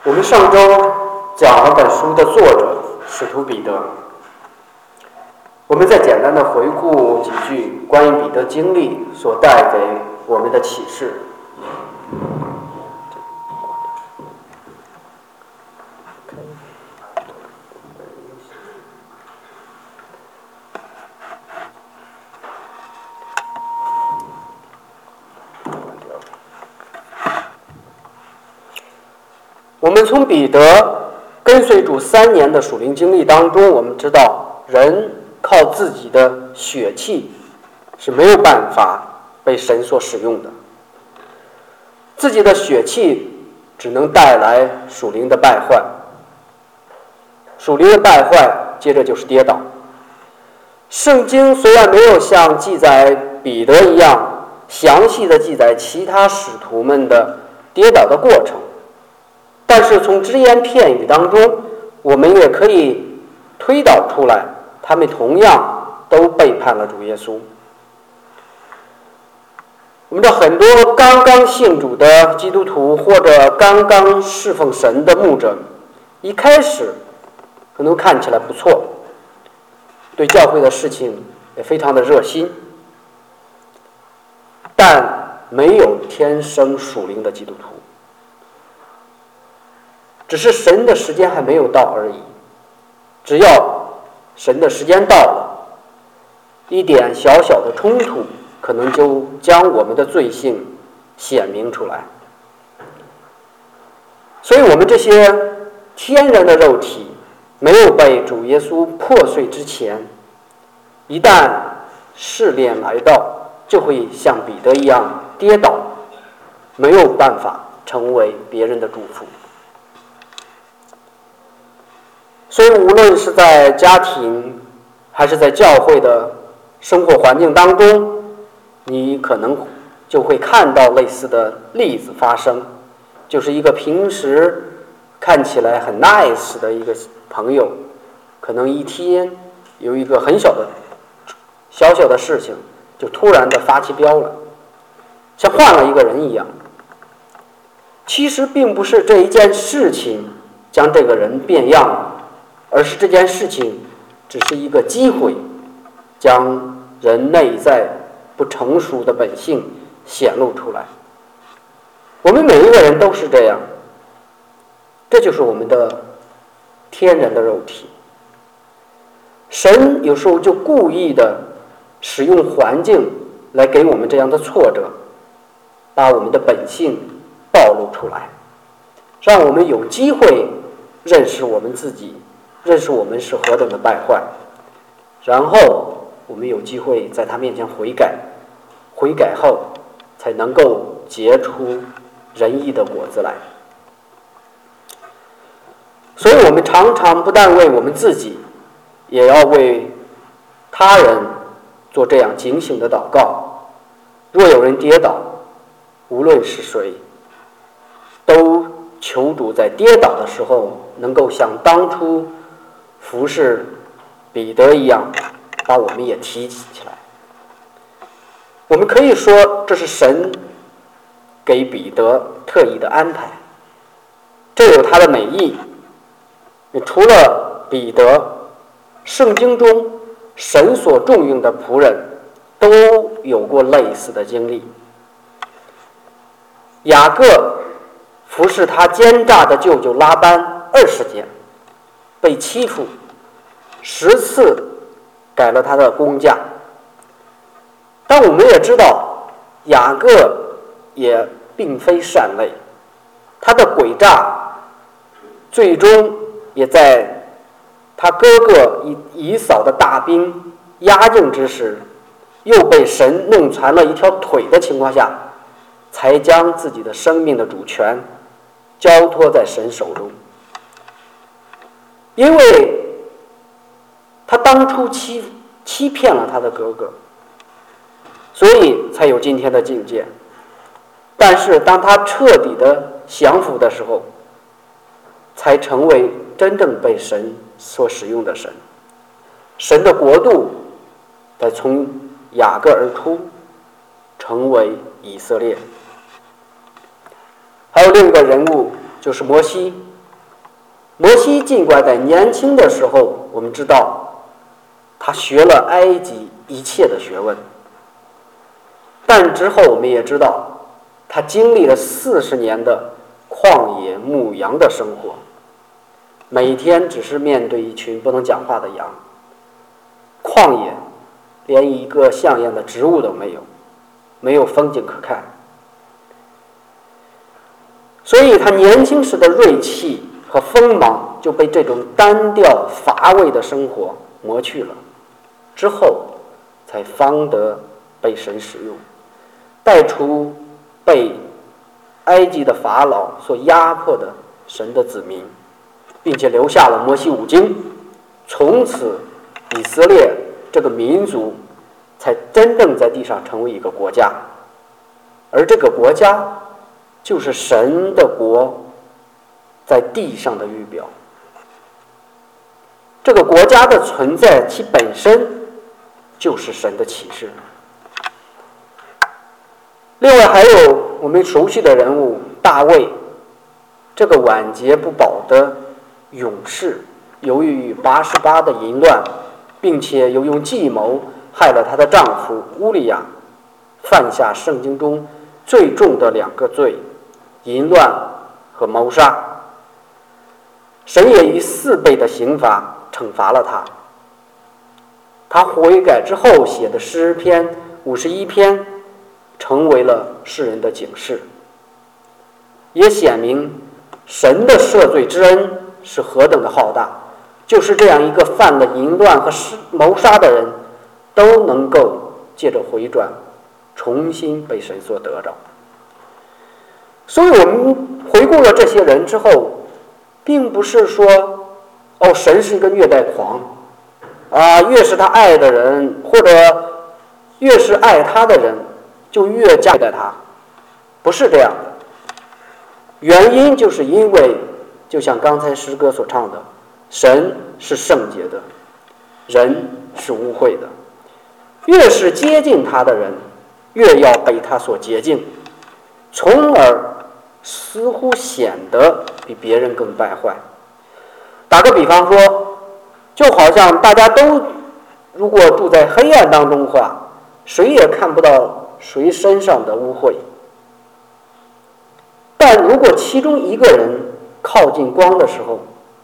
我们上周讲了本书的作者使徒彼得，我们再简单的回顾几句关于彼得经历所带给我们的启示。我们从彼得跟随主3年的属灵经历当中，我们知道人靠自己的血气是没有办法被神所使用的，自己的血气只能带来属灵的败坏，属灵的败坏接着就是跌倒。圣经虽然没有像记载彼得一样详细的记载其他使徒们的跌倒的过程，但是从只言片语当中，我们也可以推导出来，他们同样都背叛了主耶稣。我们知道很多刚刚信主的基督徒或者刚刚侍奉神的牧者，一开始可能看起来不错，对教会的事情也非常的热心，但没有天生属灵的基督徒，只是神的时间还没有到而已。只要神的时间到了，一点小小的冲突可能就将我们的罪性显明出来。所以我们这些天然的肉体没有被主耶稣破碎之前，一旦试炼来到，就会像彼得一样跌倒，没有办法成为别人的祝福。所以无论是在家庭还是在教会的生活环境当中，你可能就会看到类似的例子发生，就是一个平时看起来很 nice 的一个朋友，可能一天有一个很小的事情就突然的发起飙了，像换了一个人一样。其实并不是这一件事情将这个人变样了，而是这件事情只是一个机会，将人内在不成熟的本性显露出来。我们每一个人都是这样，这就是我们的天然的肉体。神有时候就故意的使用环境来给我们这样的挫折，把我们的本性暴露出来，让我们有机会认识我们自己，认识我们是何等的败坏，然后我们有机会在他面前悔改，悔改后才能够结出仁义的果子来。所以我们常常不但为我们自己，也要为他人做这样警醒的祷告。若有人跌倒，无论是谁，都求主在跌倒的时候能够像当初服侍彼得一样，把我们也提起来。我们可以说这是神给彼得特意的安排，这有他的美意。除了彼得，圣经中神所重用的仆人都有过类似的经历。雅各服侍他奸诈的舅舅拉班20年，被欺负10次，改了他的工价。但我们也知道雅各也并非善类，他的诡诈最终也在他哥哥以扫的大兵压境之时，又被神弄残了一条腿的情况下，才将自己的生命的主权交托在神手中。因为他当初欺骗了他的哥哥，所以才有今天的境界。但是当他彻底的降服的时候，才成为真正被神所使用的神。神的国度才从雅各而出，成为以色列。还有另一个人物就是摩西， 摩西尽管在年轻的时候，我们知道他学了埃及一切的学问，但之后我们也知道他经历了40年的旷野牧羊的生活，每天只是面对一群不能讲话的羊，旷野连一个像样的植物都没有，没有风景可看，所以他年轻时的锐气和锋芒就被这种单调乏味的生活磨去了，之后才方得被神使用，带出被埃及的法老所压迫的神的子民，并且留下了摩西五经，从此以色列这个民族才真正在地上成为一个国家，而这个国家就是神的国在地上的预表。这个国家的存在其本身就是神的启示。另外还有我们熟悉的人物大卫，这个晚节不保的勇士，由于88的淫乱，并且又用计谋害了她的丈夫乌利亚，犯下圣经中最重的2个罪，淫乱和谋杀。神也以4倍的刑罚惩罚了他。他悔改之后写的诗篇51篇成为了世人的警示，也显明神的赦罪之恩是何等的浩大，就是这样一个犯了淫乱和谋杀的人都能够借着回转重新被神所得着。所以我们回顾了这些人之后，并不是说神是一个虐待狂越是他爱的人，或者越是爱他的人就越加虐待他，不是这样的。原因就是因为就像刚才诗歌所唱的，神是圣洁的，人是污秽的，越是接近他的人越要被他所洁净，从而似乎显得比别人更败坏。打个比方说，就好像大家都如果住在黑暗当中的话，谁也看不到谁身上的污秽，但如果其中一个人靠近光的时候，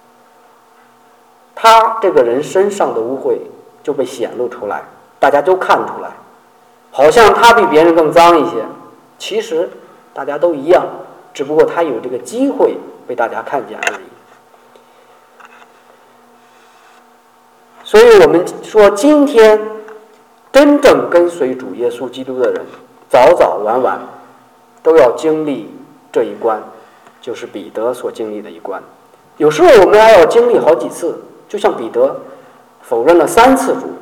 他这个人身上的污秽就被显露出来，大家都看出来，好像他比别人更脏一些，其实大家都一样，只不过他有这个机会被大家看见而已。所以我们说，今天真正跟随主耶稣基督的人，早早晚晚都要经历这一关，就是彼得所经历的一关。有时候我们还要经历好几次，就像彼得否认了3次主。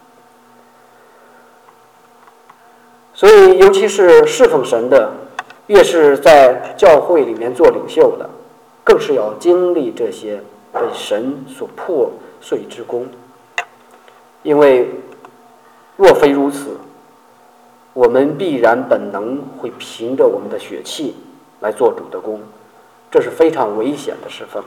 所以尤其是侍奉神的，越是在教会里面做领袖的，更是要经历这些被神所破碎之功。因为若非如此，我们必然本能会凭着我们的血气来做主的工，这是非常危险的侍奉。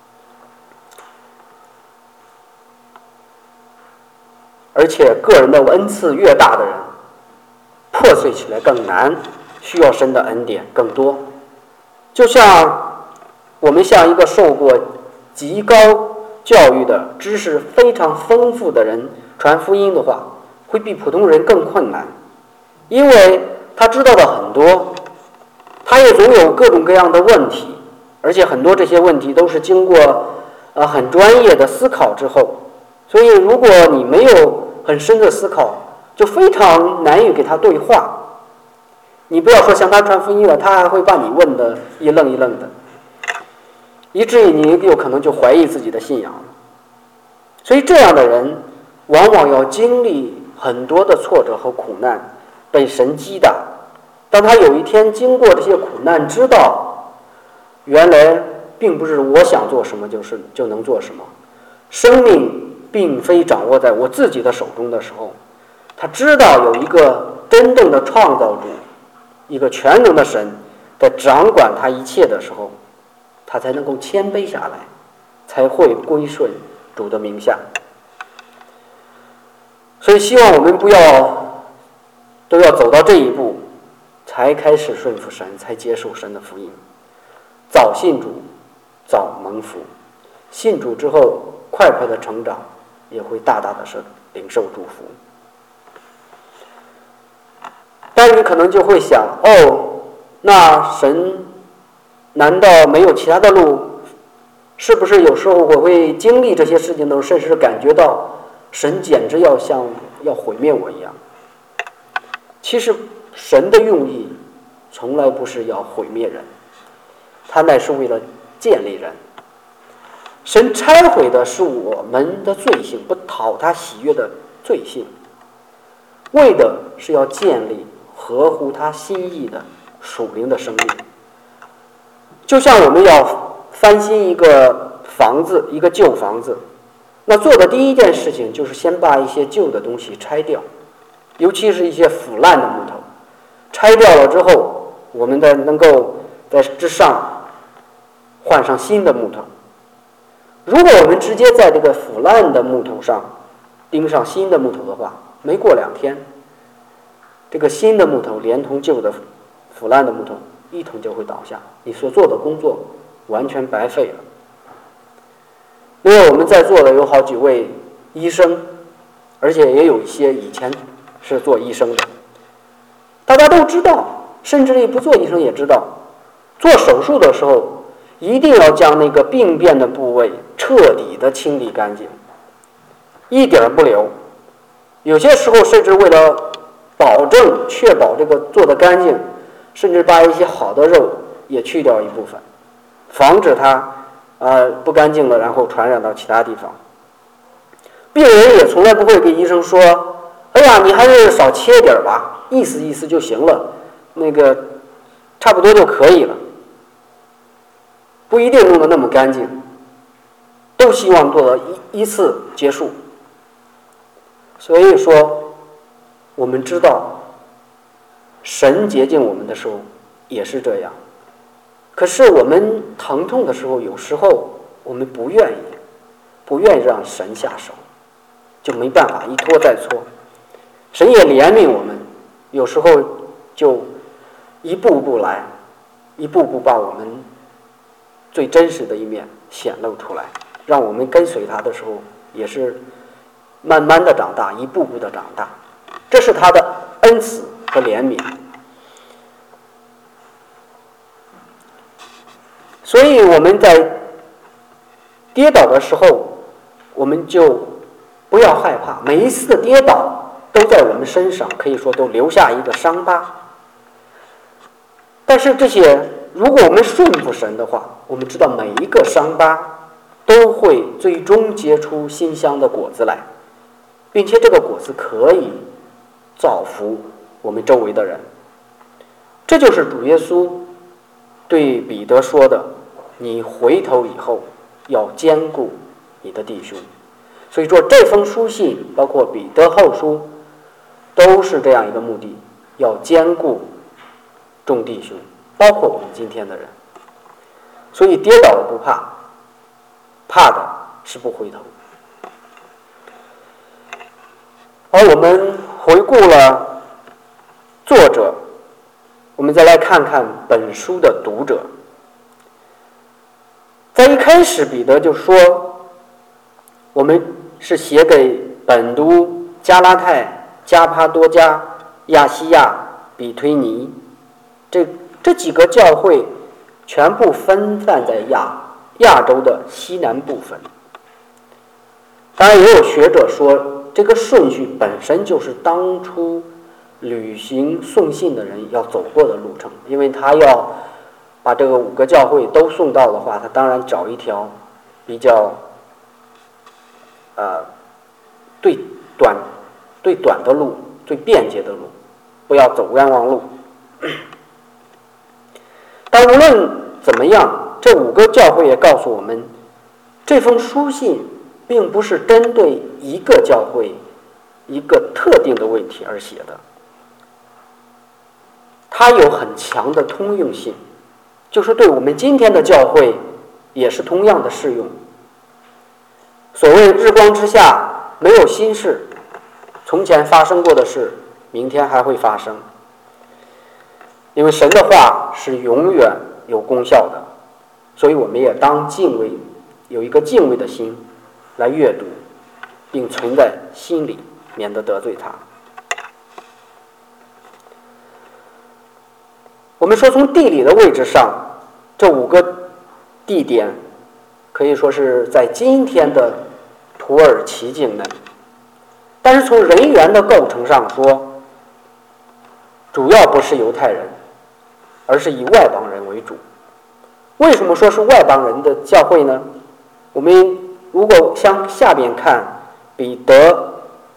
而且个人的恩赐越大的人，破碎起来更难，需要神的恩典更多。就像我们向一个受过极高教育的知识非常丰富的人传福音的话，会比普通人更困难，因为他知道的很多，他也总有各种各样的问题，而且很多这些问题都是经过很专业的思考之后，所以如果你没有很深的思考，就非常难以给他对话。你不要说向他传福音了，他还会把你问的一愣一愣的，以至于你有可能就怀疑自己的信仰了。所以这样的人往往要经历很多的挫折和苦难，被神击打。当他有一天经过这些苦难，知道原来并不是我想做什么就能做什么，生命并非掌握在我自己的手中的时候，他知道有一个真正的创造主，一个全能的神在掌管他一切的时候，他才能够谦卑下来， 才会归顺主的名下。所以希望我们都要走到这一步，才开始顺服神，才接受神的福音。早信主，早蒙福。信主之后，快的成长，也会大的领受祝福。但你可能就会想，那神难道没有其他的路？是不是有时候我会经历这些事情的时候，甚至感觉到神简直要毁灭我一样？其实神的用意从来不是要毁灭人，他乃是为了建立人。神拆毁的是我们的罪性，不讨他喜悦的罪性，为的是要建立合乎他心意的属灵的生命。就像我们要翻新一个房子，一个旧房子，那做的第一件事情就是先把一些旧的东西拆掉，尤其是一些腐烂的木头，拆掉了之后，我们能够在之上换上新的木头。如果我们直接在这个腐烂的木头上钉上新的木头的话，没过2天，这个新的木头连同旧的腐烂的木头一同就会倒下，你所做的工作完全白费了。因为我们在座的有好几位医生，而且也有一些以前是做医生的，大家都知道，甚至于不做医生也知道，做手术的时候一定要将那个病变的部位彻底的清理干净，一点不留。有些时候甚至为了确保这个做得干净，甚至把一些好的肉也去掉一部分，防止它不干净了，然后传染到其他地方。病人也从来不会跟医生说：“哎呀，你还是少切点吧，意思意思就行了，那个差不多就可以了。”不一定弄得那么干净，都希望做到一次结束。所以说，我们知道神洁净我们的时候也是这样。可是我们疼痛的时候，有时候我们不愿意让神下手，就没办法，一拖再拖。神也怜悯我们，有时候就一步步来，一步步把我们最真实的一面显露出来，让我们跟随他的时候也是慢慢的长大，一步步的长大。这是他的恩慈和怜悯。所以我们在跌倒的时候，我们就不要害怕，每一次的跌倒都在我们身上可以说都留下一个伤疤。但是这些如果我们顺服神的话，我们知道每一个伤疤都会最终结出馨香的果子来，并且这个果子可以造福我们周围的人。这就是主耶稣对彼得说的：“你回头以后要兼顾你的弟兄。”所以说这封书信包括彼得后书都是这样一个目的，要兼顾众弟兄，包括我们今天的人。所以跌倒了不怕，怕的是不回头。而我们回顾了作者，我们再来看看本书的读者。在一开始彼得就说，我们是写给本都、加拉太、加帕多家、亚细亚、比推尼这几个教会全部分散在亚洲的西南部分。当然也有学者说，这个顺序本身就是当初旅行送信的人要走过的路程，因为他要把这个5个教会都送到的话，他当然找一条比较最短的路，最便捷的路，不要走冤枉路。但无论怎么样，这5个教会也告诉我们，这封书信并不是针对一个教会一个特定的问题而写的，它有很强的通用性，就是对我们今天的教会也是同样的适用。 所谓日光之下没有新事，从前发生过的事，明天还会发生。因为神的话是永远有功效的，所以我们也当敬畏，有一个敬畏的心来阅读，并存在心里，免得得罪他。我们说从地理的位置上，这5个地点可以说是在今天的土耳其境内，但是从人员的构成上说，主要不是犹太人，而是以外邦人为主。为什么说是外邦人的教会呢？我们如果向下边看彼得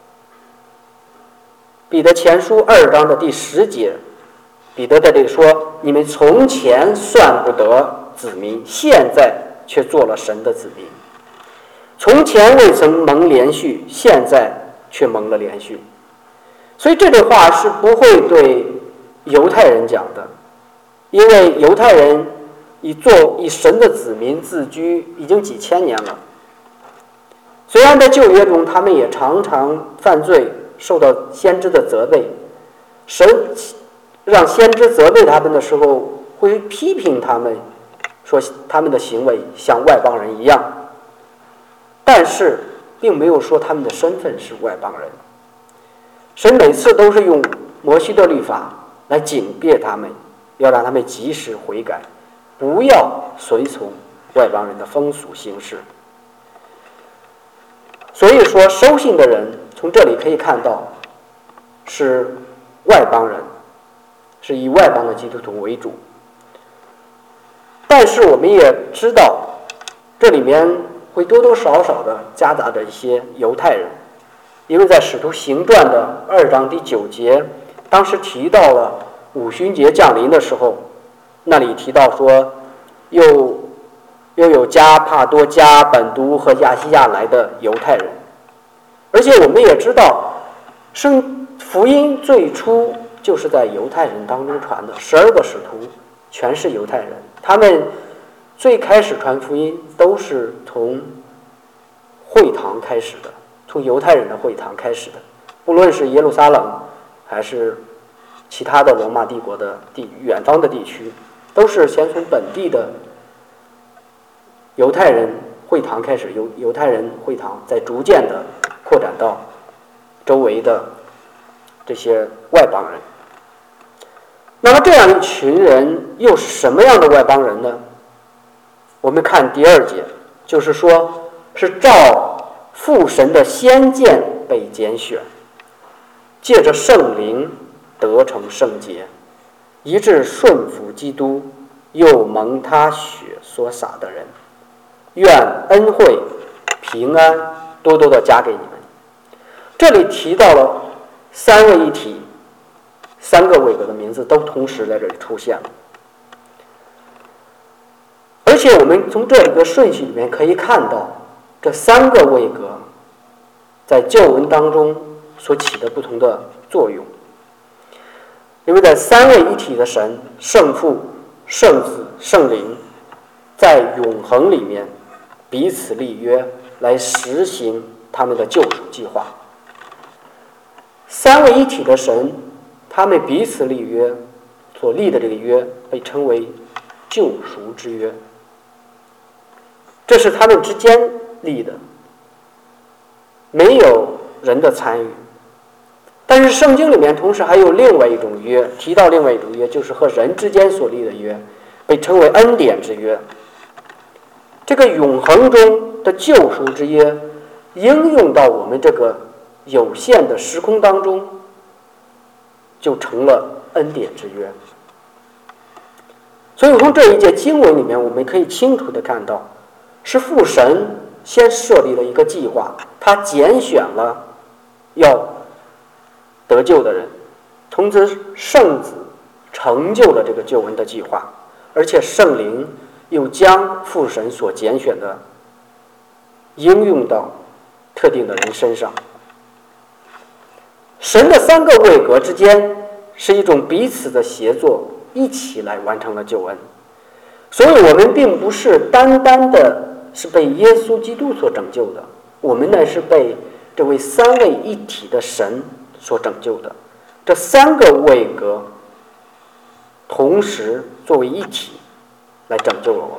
前书2章的第10节，彼得在这里说：你们从前算不得子民，现在却做了神的子民；从前未曾蒙连续，现在却蒙了连续。所以这句话是不会对犹太人讲的，因为犹太人以神的子民自居已经几千年了。虽然在旧约中他们也常常犯罪，受到先知的责备，神让先知责备他们的时候会批评他们，说他们的行为像外邦人一样，但是并没有说他们的身份是外邦人。神每次都是用摩西的律法来警戒他们，要让他们及时悔改，不要随从外邦人的风俗行事。所以说收信的人从这里可以看到是外邦人，是以外邦的基督徒为主。但是我们也知道这里面会多多少少的夹杂着一些犹太人，因为在使徒行传的2章第9节，当时提到了五旬节降临的时候，那里提到说又有加帕多加、本都和亚细亚来的犹太人。而且我们也知道福音最初就是在犹太人当中传的，12个使徒全是犹太人，他们最开始传福音都是从会堂开始的，从犹太人的会堂开始的，不论是耶路撒冷还是其他的罗马帝国的远方的地区，都是先从本地的犹太人会堂开始，犹太人会堂再逐渐的扩展到周围的这些外邦人。那么这样一群人又是什么样的外邦人呢？我们看第2节，就是说是照父神的先见被拣选，借着圣灵得成圣洁，以致顺服基督，又蒙他血所洒的人。愿恩惠平安多多的加给你们。这里提到了3位一体，3个位格的名字都同时在这里出现了。而且我们从这里的顺序里面可以看到，这3个位格在旧文当中所起的不同的作用。因为在3位一体的神，圣父、圣子、圣灵，在永恒里面彼此立约，来实行他们的救赎计划。3位一体的神，他们彼此立约，所立的这个约被称为救赎之约，这是他们之间立的，没有人的参与。但是圣经里面同时还有另外一种约，提到另外一种约，就是和人之间所立的约，被称为恩典之约。这个永恒中的救赎之约应用到我们这个有限的时空当中，就成了恩典之约。所以从这一节经文里面，我们可以清楚地看到，是父神先设立了一个计划，他拣选了要得救的人，同时圣子成就了这个救恩的计划，而且圣灵又将父神所拣选的应用到特定的人身上。神的3个位格之间是一种彼此的协作，一起来完成了救恩。所以我们并不是单单的是被耶稣基督所拯救的， 我们乃是被这位三位一体的神所拯救的。这三个位格同时作为一体来拯救了我们。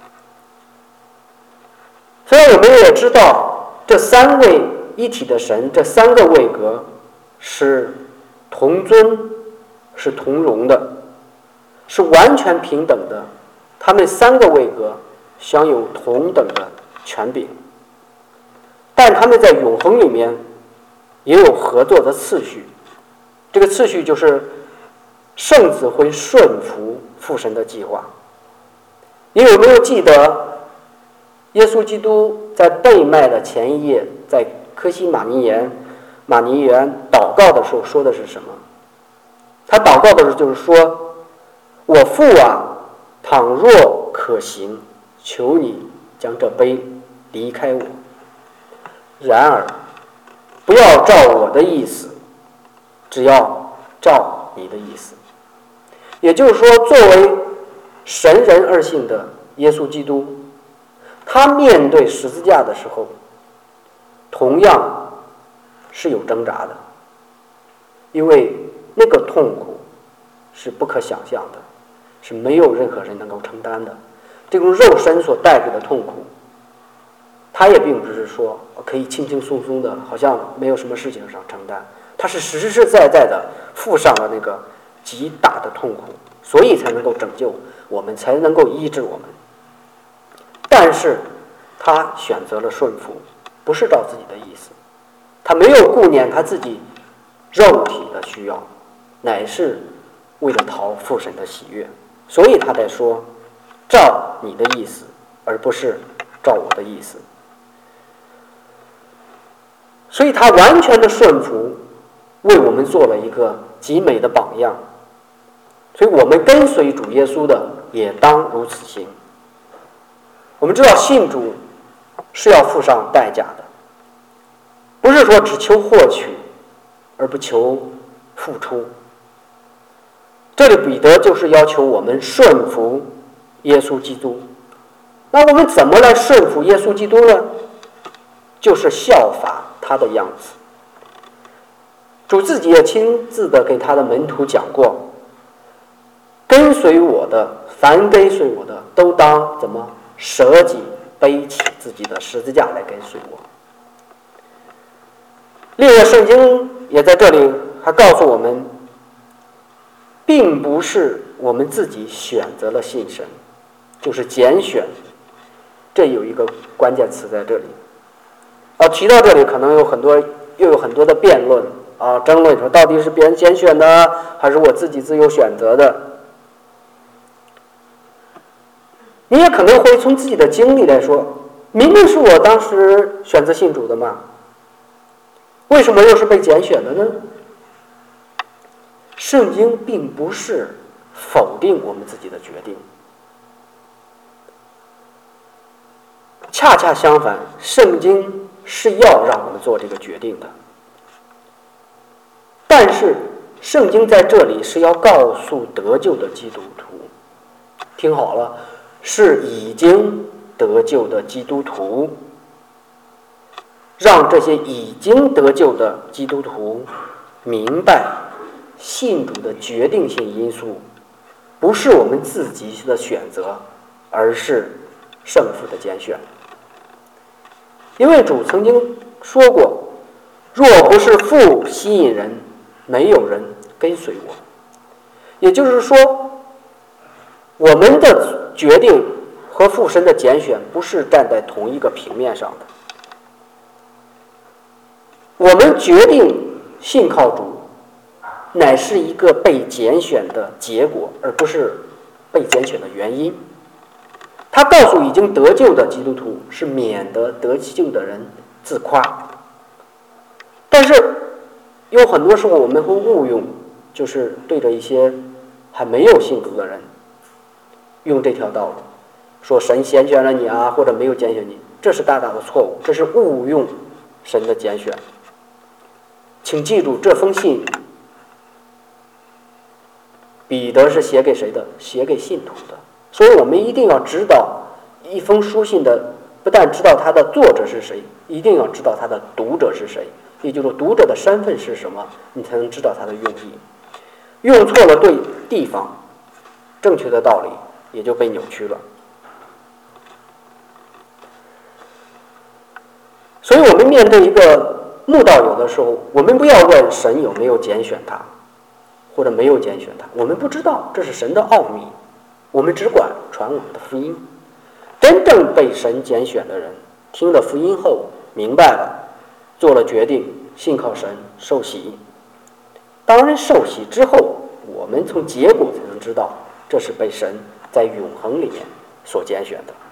所以我们也知道，这三位一体的神，这三个位格是同尊，是同荣的，是完全平等的。他们三个位格享有同等的权柄，但他们在永恒里面也有合作的次序。这个次序就是圣子会顺服父神的计划。你有没有记得耶稣基督在被卖的前一夜，在科西玛尼园祷告的时候说的是什么？他祷告的时候就是说，我父啊，倘若可行，求你将这杯离开我，然而不要照我的意思，只要照你的意思。也就是说，作为神人二性的耶稣基督，他面对十字架的时候同样是有挣扎的，因为那个痛苦是不可想象的，是没有任何人能够承担的。这种肉身所带给的痛苦，他也并不是说可以轻轻松松的，好像没有什么事情上承担，他是实实在在的付上了那个极大的痛苦，所以才能够拯救我们，才能够医治我们。但是他选择了顺服，不是照自己的意思，他没有顾念他自己肉体的需要，乃是为了讨父神的喜悦，所以他在说照你的意思，而不是照我的意思。所以他完全的顺服，为我们做了一个极美的榜样。所以我们跟随主耶稣的也当如此行。我们知道信主是要付上代价的，不是说只求获取而不求付出。这里彼得就是要求我们顺服耶稣基督。那我们怎么来顺服耶稣基督呢？就是效法他的样子。主自己也亲自的给他的门徒讲过，跟随我的，凡跟随我的，都当怎么舍己背起自己的十字架来跟随我。另外圣经也在这里还告诉我们，并不是我们自己选择了信神，就是拣选。这有一个关键词在这里。提到这里可能又有很多的辩论争论，说到底是别人拣选的，还是我自己自由选择的。你也可能会从自己的经历来说，明明是我当时选择信主的嘛，为什么又是被拣选的呢？圣经并不是否定我们自己的决定，恰恰相反，圣经是要让我们做这个决定的。但是圣经在这里是要告诉得救的基督徒，听好了，是已经得救的基督徒，让这些已经得救的基督徒明白，信主的决定性因素不是我们自己的选择，而是圣父的拣选。因为主曾经说过，若不是父吸引人，没有人跟随我。也就是说，我们的决定和父神的拣选不是站在同一个平面上的。我们决定信靠主，乃是一个被拣选的结果，而不是被拣选的原因。他告诉已经得救的基督徒，是免得得救的人自夸。但是有很多时候我们会误用，就是对着一些还没有信主的人用这条道路，说神拣选了你或者没有拣选你，这是大大的错误，这是误用神的拣选。请记住，这封信彼得是写给谁的？写给信徒的。所以我们一定要知道，一封书信的不但知道它的作者是谁，一定要知道它的读者是谁，也就是说读者的身份是什么，你才能知道它的用意。用错了对地方，正确的道理也就被扭曲了。所以我们面对一个慕道友的时候，我们不要问神有没有拣选他，或者没有拣选他，我们不知道，这是神的奥秘，我们只管传我们的福音。真正被神拣选的人，听了福音后明白了，做了决定，信靠神，受洗。当然受洗之后，我们从结果才能知道，这是被神在永恒里面所拣选的。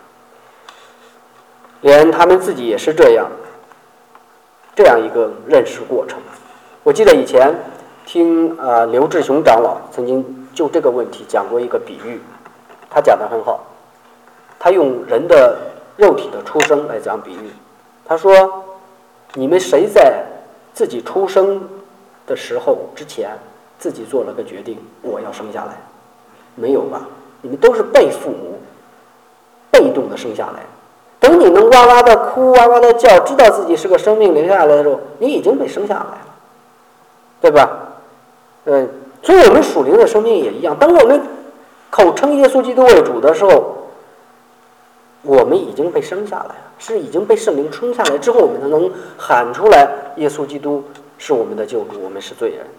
连他们自己也是这样一个认识过程。我记得以前听刘志雄长老曾经就这个问题讲过一个比喻，他讲得很好。他用人的肉体的出生来讲比喻，他说：你们谁在自己出生的时候之前自己做了个决定，我要生下来？没有吧？你们都是被父母被动的生下来。等你能哇哇的哭，哇哇的叫，知道自己是个生命留下来的时候，你已经被生下来了，对吧？所以我们属灵的生命也一样。当我们口称耶稣基督为主的时候，我们已经被生下来了，是已经被圣灵冲下来之后，我们才能喊出来耶稣基督是我们的救主，我们是罪人。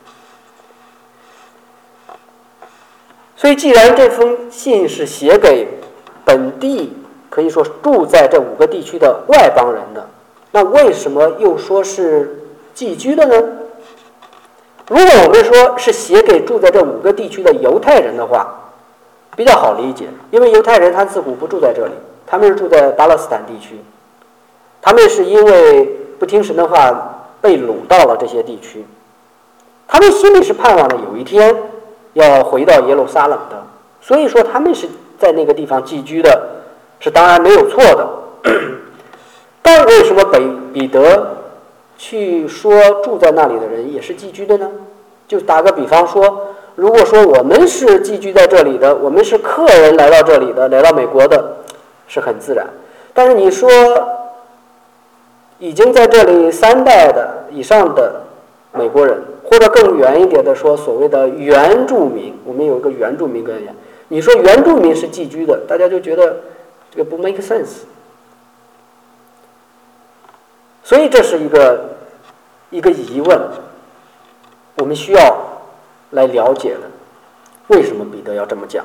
所以既然这封信是写给本地可以说住在这5个地区的外邦人的，那为什么又说是寄居的呢？如果我们说是写给住在这5个地区的犹太人的话，比较好理解，因为犹太人他自古不住在这里，他们是住在巴勒斯坦地区，他们是因为不听神的话被掳到了这些地区，他们心里是盼望着有一天要回到耶路撒冷的，所以说他们是在那个地方寄居的，是当然没有错的。但为什么彼得去说住在那里的人也是寄居的呢？就打个比方说，如果说我们是寄居在这里的，我们是客人来到这里的，来到美国的，是很自然。但是你说已经在这里3代的以上的美国人，或者更远一点的说所谓的原住民，我们有一个原住民概念，你说原住民是寄居的，大家就觉得这个不 make sense。 所以这是一个疑问，我们需要来了解的，为什么彼得要这么讲？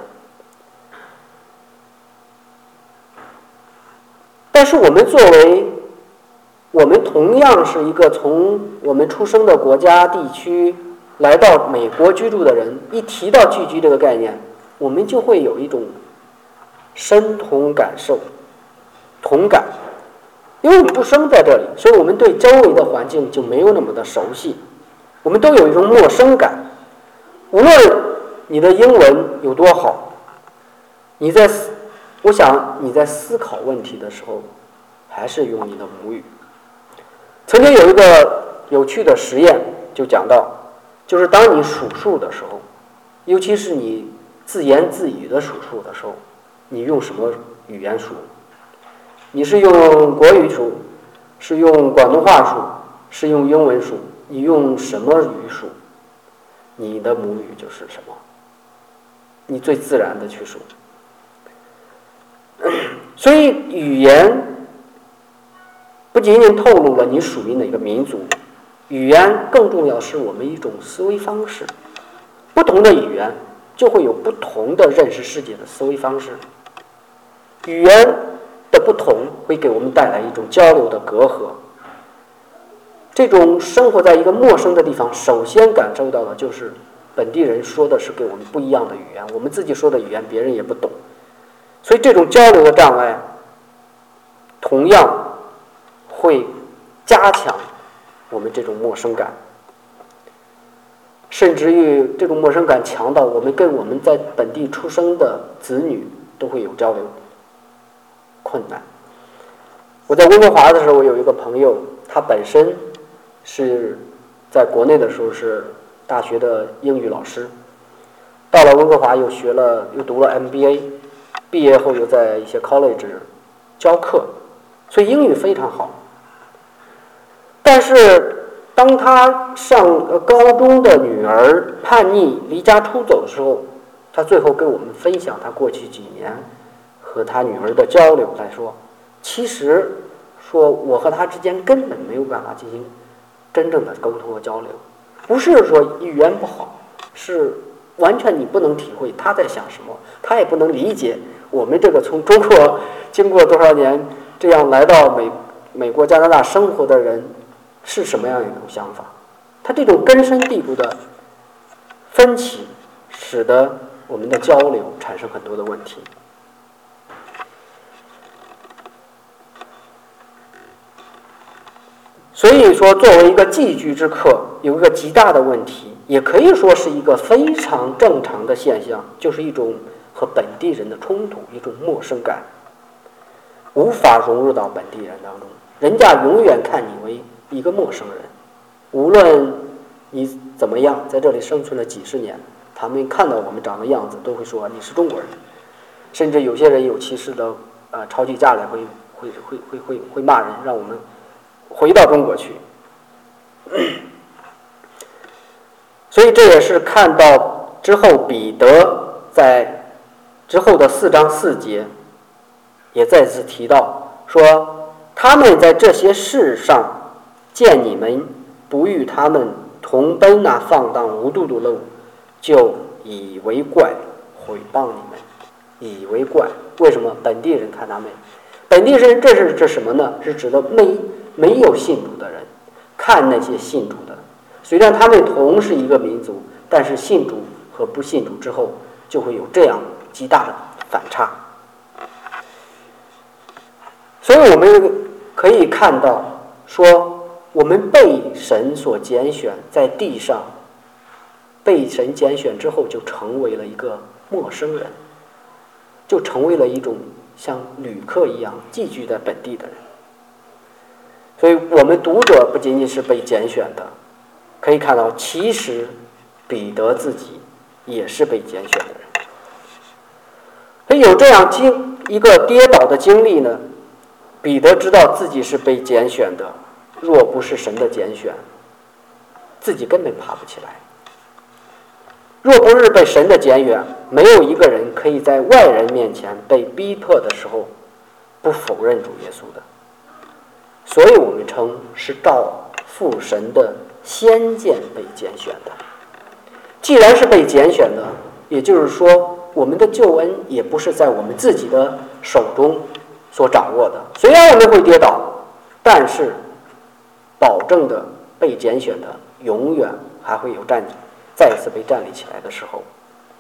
但是我们作为我们同样是一个从我们出生的国家地区来到美国居住的人，一提到寄居这个概念，我们就会有一种身同感受、同感。因为我们不生在这里，所以我们对周围的环境就没有那么的熟悉，我们都有一种陌生感。无论你的英文有多好，我想你在思考问题的时候还是用你的母语。曾经有一个有趣的实验就讲到，就是当你数数的时候，尤其是你自言自语的数数的时候，你用什么语言数？你是用国语数，是用广东话数，是用英文数，你用什么语数？你的母语就是什么？你最自然的去数。所以语言不仅仅透露了你属于哪个民族，语言更重要是我们一种思维方式。不同的语言就会有不同的认识世界的思维方式。语言的不同会给我们带来一种交流的隔阂。这种生活在一个陌生的地方，首先感受到的就是本地人说的是给我们不一样的语言，我们自己说的语言别人也不懂，所以这种交流的障碍同样会加强我们这种陌生感，甚至于这种陌生感强到我们跟我们在本地出生的子女都会有交流困难。我在温哥华的时候，我有一个朋友，他本身是在国内的时候是大学的英语老师，到了温哥华又读了 MBA， 毕业后又在一些 college 教课， 所以英语非常好。但是当他上高中的女儿叛逆离家出走的时候，他最后跟我们分享他过去几年和他女儿的交流来说，其实说我和他之间根本没有办法进行真正的沟通和交流，不是说语言不好，是完全你不能体会他在想什么，他也不能理解我们这个从中国经过多少年这样来到美国加拿大生活的人是什么样一种想法。他这种根深蒂固的分歧使得我们的交流产生很多的问题。所以说作为一个寄居之客，有一个极大的问题，也可以说是一个非常正常的现象，就是一种和本地人的冲突，一种陌生感，无法融入到本地人当中，人家永远看你为一个陌生人，无论你怎么样在这里生存了几十年，他们看到我们长的样子都会说你是中国人，甚至有些人有歧视的吵起架来会骂人，让我们回到中国去。所以这也是看到之后彼得在之后的4章4节也再次提到说，他们在这些事上见你们不与他们同奔那放荡无度的路，就以为怪，毁谤你们。以为怪，为什么？本地人看他们，本地人这是指什么呢？是指的没有信主的人看那些信主的，虽然他们同是一个民族，但是信主和不信主之后就会有这样极大的反差。所以我们可以看到说，我们被神所拣选，在地上被神拣选之后就成为了一个陌生人，就成为了一种像旅客一样寄居在本地的人。所以我们读者不仅仅是被拣选的，可以看到其实彼得自己也是被拣选的人。所以有这样一个跌倒的经历呢，彼得知道自己是被拣选的，若不是神的拣选，自己根本爬不起来。若不是被神的拣选，没有一个人可以在外人面前被逼迫的时候不否认主耶稣的。所以我们称是照父神的先见被拣选的。既然是被拣选的，也就是说我们的救恩也不是在我们自己的手中所掌握的。虽然我们会跌倒，但是保证的被拣选的永远还会有再一次被站立起来的时候。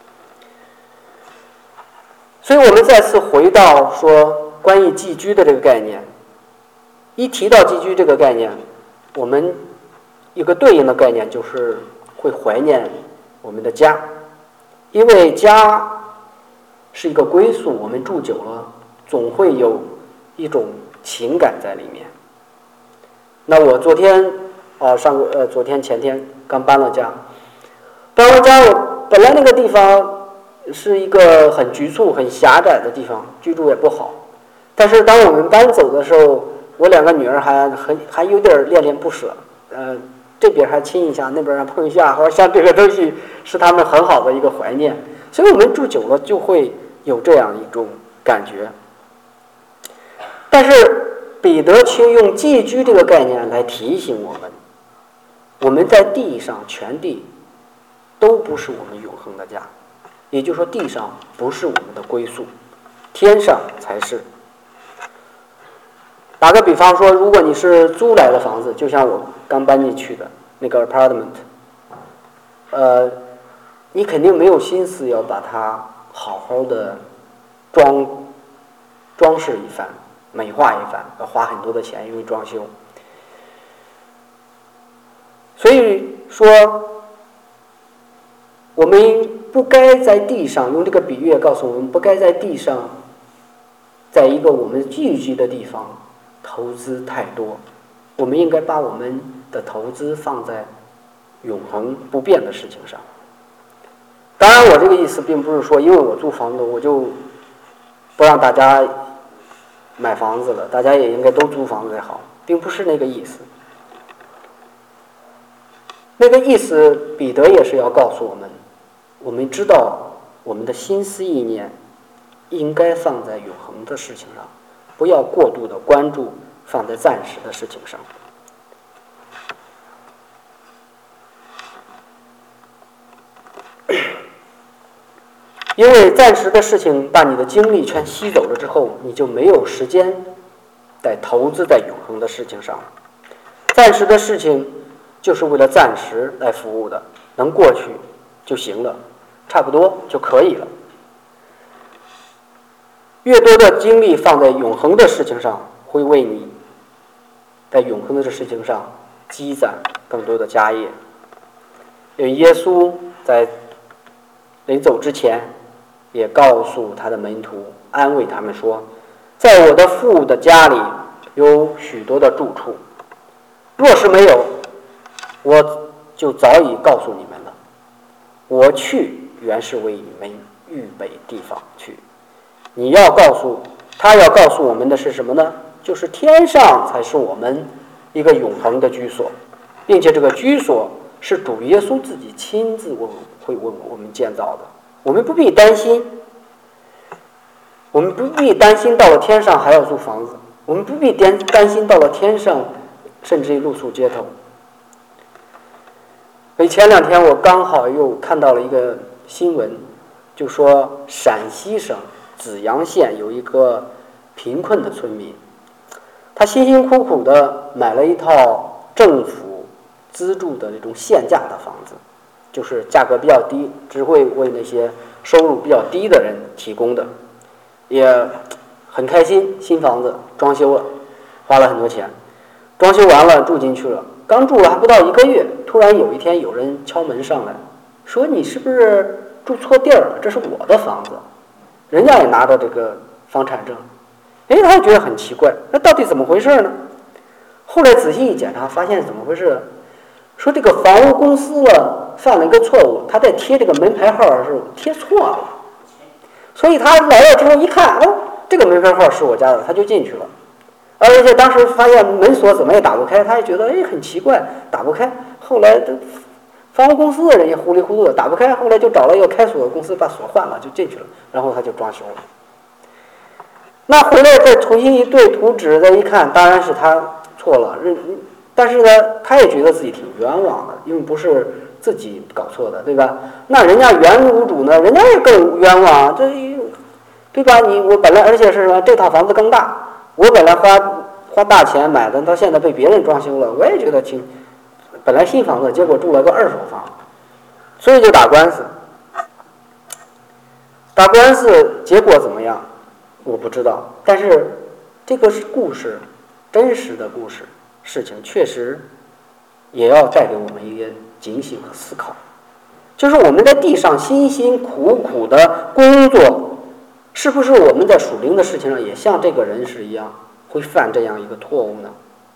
所以我们再次回到说关于寄居的这个概念，一提到寄居这个概念，我们一个对应的概念就是会怀念我们的家，因为家是一个归宿，我们住久了总会有一种情感在里面。那我昨天前天刚搬了家，我本来那个地方是一个很局促很狭窄的地方，居住也不好，但是当我们搬走的时候，我2个女儿还有点恋恋不舍，这边还亲一下，那边还碰一下，或者像这个东西是他们很好的一个怀念。所以我们住久了就会有这样一种感觉。但是彼得却用寄居这个概念来提醒我们在地上全地都不是我们永恒的家，也就是说地上不是我们的归宿，天上才是。打个比方说，如果你是租来的房子，就像我刚搬进去的那个 apartment，你肯定没有心思要把它好好的装饰一番，美化一番，要花很多的钱因为装修。所以说我们不该在地上，用这个比喻告诉我们，不该在地上在一个我们聚居的地方投资太多，我们应该把我们的投资放在永恒不变的事情上。当然我这个意思并不是说因为我租房子我就不让大家买房子了，大家也应该都租房子才好，并不是那个意思。那个意思，彼得也是要告诉我们，我们知道我们的心思意念应该放在永恒的事情上，不要过度的关注放在暂时的事情上。因为暂时的事情把你的精力全吸走了之后，你就没有时间再投资在永恒的事情上。暂时的事情就是为了暂时来服务的，能过去就行了，差不多就可以了。越多的精力放在永恒的事情上，会为你在永恒的事情上积攒更多的家业。因为耶稣在临走之前也告诉他的门徒，安慰他们说，在我的父的家里有许多的住处，若是没有，我就早已告诉你们了。我去原是为你们预备地方去。他要告诉我们的是什么呢？就是天上才是我们一个永恒的居所，并且这个居所是主耶稣自己亲自会为我们建造的。我们不必担心，到了天上还要租房子，我们不必担心到了天上甚至于露宿街头。所以前2天我刚好又看到了一个新闻，就说陕西省紫阳县有一个贫困的村民，他辛辛苦苦的买了一套政府资助的那种限价的房子，就是价格比较低，只会为那些收入比较低的人提供的，也很开心。新房子装修了，花了很多钱，装修完了住进去了，刚住了还不到1个月，突然有一天有人敲门上来，说你是不是住错地儿了？这是我的房子。人家也拿到这个房产证，他就觉得很奇怪，那到底怎么回事呢？后来仔细一检查，发现怎么回事？说这个房屋公司犯了一个错误，他在贴这个门牌号是贴错了，所以他来了之后一看，这个门牌号是我家的，他就进去了。而且当时发现门锁怎么也打不开，他也觉得很奇怪，打不开。后来房屋公司的人也糊里糊涂的打不开，后来就找了一个开锁的公司把锁换了，就进去了，然后他就装修了。那回来再重新一对图纸再一看，当然是他错了，但是呢，他也觉得自己挺冤枉的，因为不是自己搞错的，对吧？那人家原屋主呢，人家也更冤枉，对吧？我本来而且是什么，这套房子更大，我本来花大钱买的，到现在被别人装修了，我也觉得本来新房子，结果住了个2手房，所以就打官司。打官司结果怎么样，我不知道。但是这个是故事，真实的故事，事情确实也要带给我们一个警醒和思考。就是我们在地上辛辛苦苦的工作，是不是我们在属灵的事情上也像这个人是一样，会犯这样一个错误呢？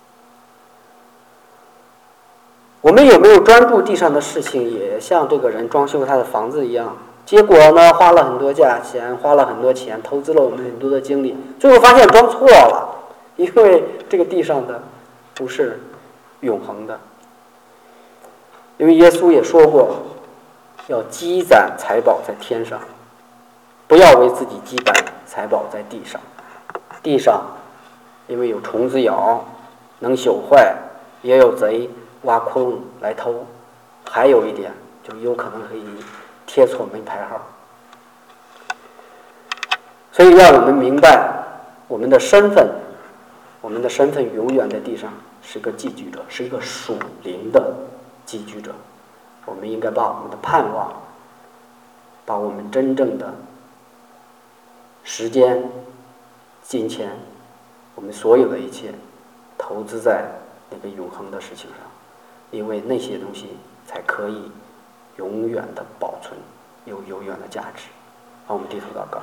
我们有没有专注地上的事情，也像这个人装修他的房子一样？结果呢，花了很多价钱，花了很多钱，投资了我们很多的精力，最后发现装错了，因为这个地上的不是永恒的。因为耶稣也说过，要积攒财宝在天上，不要为自己积攒财宝在地上。地上因为有虫子咬，能朽坏，也有贼挖窟窿来偷，还有一点就有可能可以贴错门牌号。所以让我们明白我们的身份，永远在地上是个寄居者，是一个属灵的寄居者。我们应该把我们的盼望，把我们真正的时间、金钱，我们所有的一切投资在那个永恒的事情上，因为那些东西才可以永远的保存，有永远的价值。好，我们低头祷告。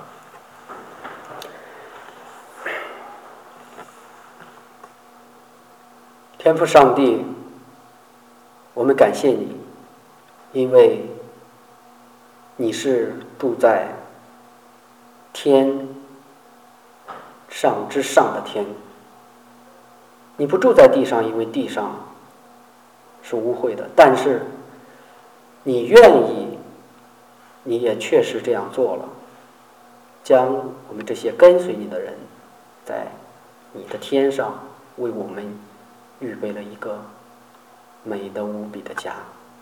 天父上帝，我们感谢你，因为你是住在天上之上的天。你不住在地上，因为地上是污秽的，但是你愿意，你也确实这样做了，将我们这些跟随你的人，在你的天上为我们预备了一个美得无比的家。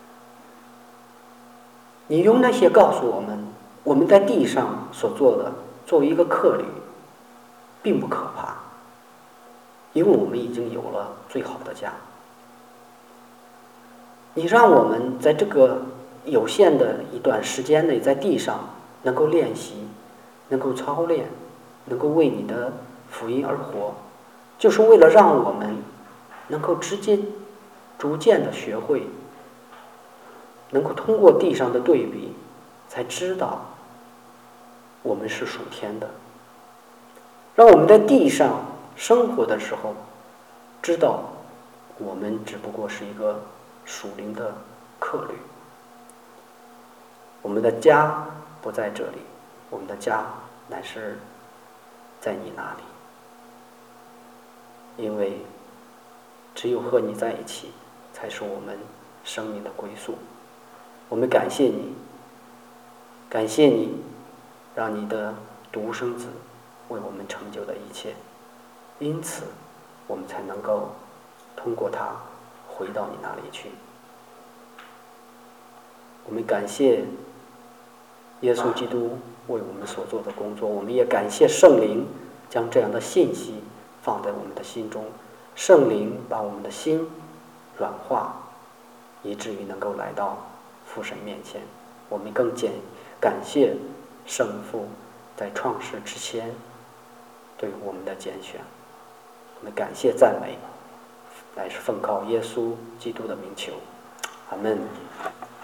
你用那些告诉我们，我们在地上所做的，作为一个客旅，并不可怕，因为我们已经有了最好的家。你让我们在这个有限的一段时间内，在地上能够练习，能够操练，能够为你的福音而活，就是为了让我们能够逐渐的学会，能够通过地上的对比，才知道我们是属天的。让我们在地上生活的时候，知道我们只不过是一个属灵的客旅。我们的家不在这里，我们的家乃是在你那里。因为只有和你在一起，才是我们生命的归宿。我们感谢你，感谢你，让你的独生子为我们成就的一切，因此我们才能够通过他回到你那里去。我们感谢耶稣基督为我们所做的工作，我们也感谢圣灵将这样的信息放在我们的心中，圣灵把我们的心软化，以至于能够来到父神面前。我们更感谢圣父在创世之前对我们的拣选。我们感谢赞美，乃是奉靠耶稣基督的名求，阿们。